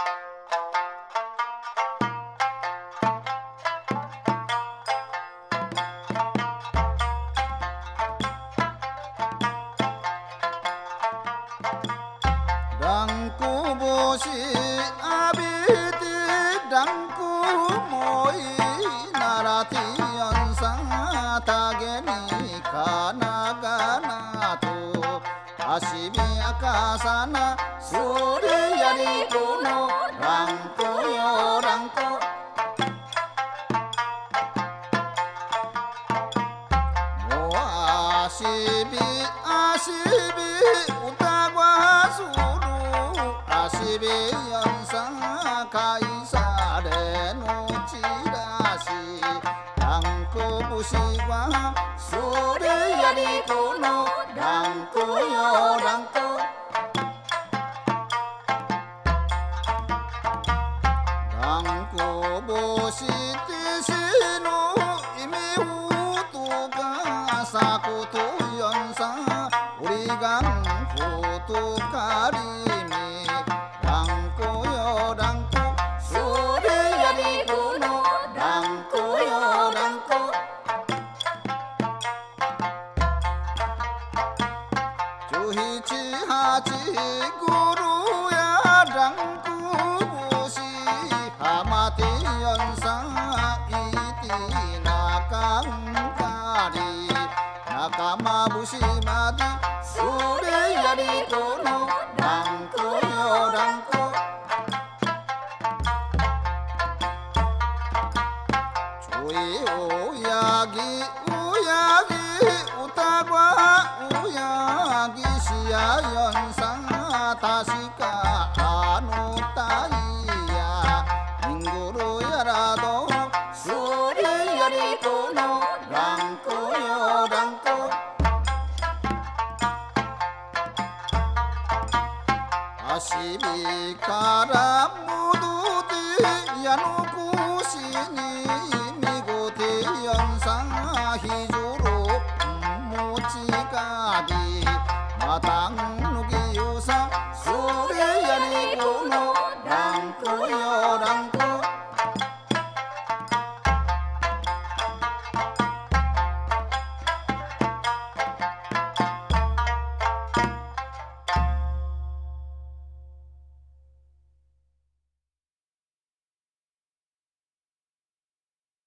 랑구 보시 아비디 랑구 모이 나라티 연사 다게니 가나가나도 아시비 아카사나 소리야리 고노 랑구요 랑구 모 아시비 아시비 우타과 수루 아시비 연사 가이사레 노치라시 랑구 부시과 소리야리 고노 랑구요 랑구 랑구 보시 뜻이노 이미 후두가 사구도 연사 우리가 후두가리미 랑구요 랑구 소리야리 고노 랑구요 랑구 주희지하지 구루야 랑구 부시 하마디 연사 이디 나강가리 나가마 부시마디 소리야리 고노 랑구요 랑구 조이 오야기 우야기 우타과 우야기 시야 연사 다시가 아노따이야 인구루야라도 소리야리 고노 랑구요 랑구 아시비 가라 무두디 야노구시니 미고대 연사 희주로 모치가디 마당